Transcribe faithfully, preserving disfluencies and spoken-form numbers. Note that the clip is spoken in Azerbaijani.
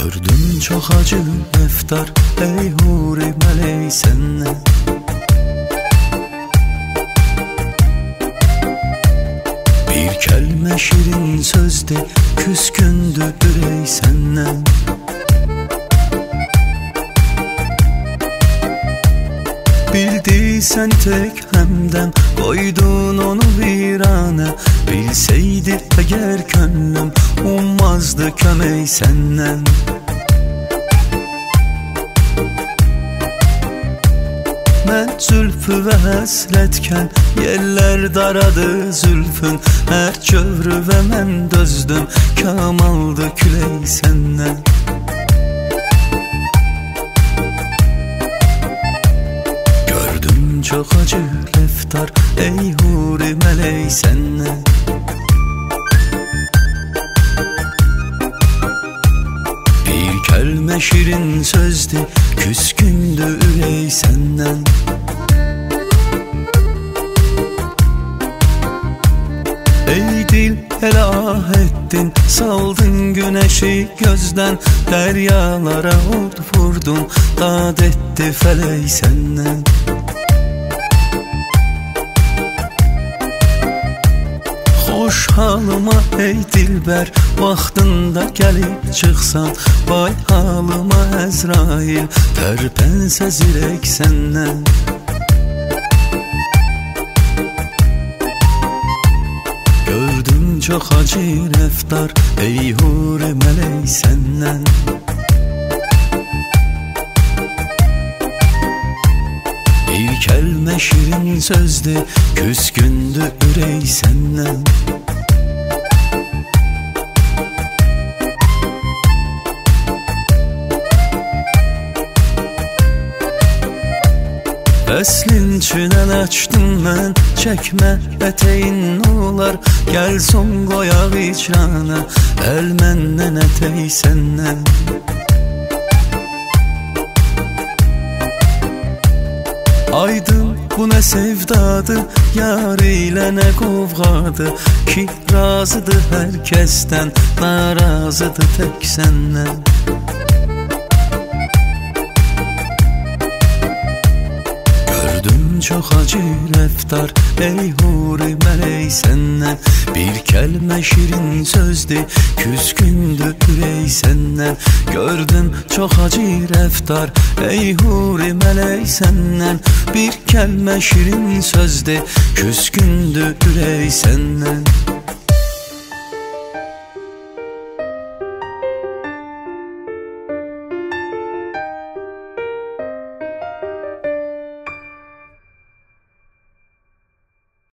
Gördüm çok acı eftar, ey huri meleği senden. Bir kelime şirin sözde, küskündü ürey senden. Bildiysen tek hemden, koydun onu virane. Bilseydi eğer könlüm, ummazdı kömeği senden. Mən zülfü və həsrətken, yerlər daradı zülfün. Hər kövrü və mən dözdüm, kamaldı küley səndən. Gördüm çox acı leftar, ey huri mələk səndən. Bir kəlmə şirin sözdü, küskündü ürey səndən. Ey dil elə ah etdin, saldın güneşi gözdən. Dəryalara od vurdun, dad etdi fələk səndən. Xoş halıma ey dilbər, vaxtında gəlib çıxsan. Vay halıma Əzrail, tərpənsə zirək səndən. Gördüm çox acı rəftar, ey huri mələk səndən. Bir kəlmə şirin sözdü, küskündü ürey səndən. Əslin çünən açdım mən, çəkmə ətəyin olar. Gəl son qoyaq icrana, əl məndən ətəy səndən. Aydın bu nə sevdadır, yar ilə nə qovğadır. Ki razıdır hər kəsdən, narazıdır tək səndən. Gördüm çox acı rəftar, ey huri mələk səndən. Bir kəlmə şirin sözdü, küskündü ürey səndən. Gördüm çox acı rəftar, ey huri mələk səndən. Bir kəlmə şirin sözdü, küskündü ürey səndən.